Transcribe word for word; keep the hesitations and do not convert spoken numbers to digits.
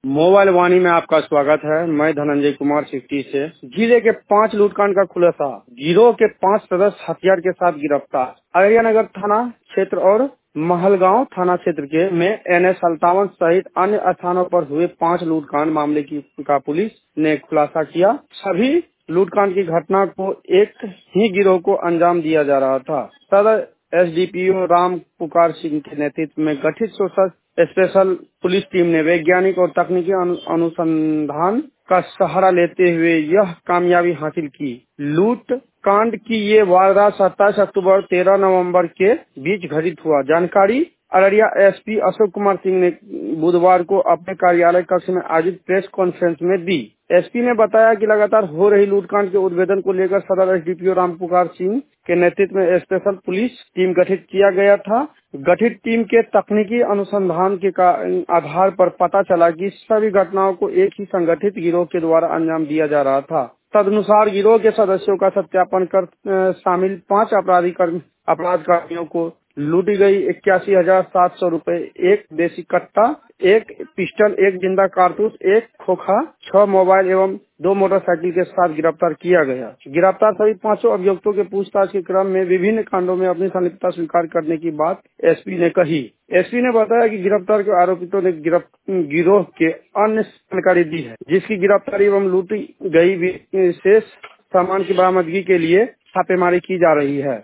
Mobile वाणी में आपका स्वागत है। मैं धनंजय कुमार सिकटी से। जिले के पांच लूटकांड का खुलासा, गिरोह के पांच सदस्य हथियार के साथ गिरफ्तार। अररिया नगर थाना क्षेत्र और महलगांव थाना क्षेत्र के में एन एस अल्तावन सहित अन्य स्थानों पर हुए पांच लूटकांड मामले की का पुलिस ने खुलासा किया। सभी लूटकांड की घटना को एक ही गिरोह को अंजाम दिया जा रहा था। सदर S D P O Ram Pukar Singh के नेतृत्व में गठित सोशल स्पेशल पुलिस टीम ने वैज्ञानिक और तकनीकी अनु, अनुसंधान का सहारा लेते हुए यह कामयाबी हासिल की। लूट कांड की ये वारदात सत्ताईस अक्टूबर तेरह नवंबर के बीच घटित हुआ। जानकारी अररिया एस पी अशोक कुमार सिंह ने बुधवार को अपने कार्यालय कक्ष में आयोजित प्रेस कॉन्फ्रेंस में दी। एस पी ने बताया कि लगातार हो रही लूटकांड के उद्भेदन को लेकर सदर S D P O Ram Pukar Singh के नेतृत्व में स्पेशल पुलिस टीम गठित किया गया था। गठित टीम के तकनीकी अनुसंधान के आधार पर पता चला कि सभी घटनाओं को एक ही संगठित गिरोह के द्वारा अंजाम दिया जा रहा था। तदनुसार गिरोह के सदस्यों का सत्यापन कर शामिल पांच अपराधी अपराध कर्मियों को लूटी गई इक्यासी हजार सात सौ रूपए, एक देसी कट्टा, एक पिस्टल, एक जिंदा कारतूस, एक खोखा, छह मोबाइल एवं दो मोटरसाइकिल के साथ गिरफ्तार किया गया। गिरफ्तार सभी पांचों अभियुक्तों के पूछताछ के क्रम में विभिन्न कांडों में अपनी संलिप्तता स्वीकार करने की बात एस पी ने कही। एस पी ने बताया कि गिरफ्तार के आरोपितों ने गिरोह के अन्य जानकारी दी है, जिसकी गिरफ्तारी एवं लूटी गई विशेष सामान की बरामदगी के लिए छापेमारी की जा रही है।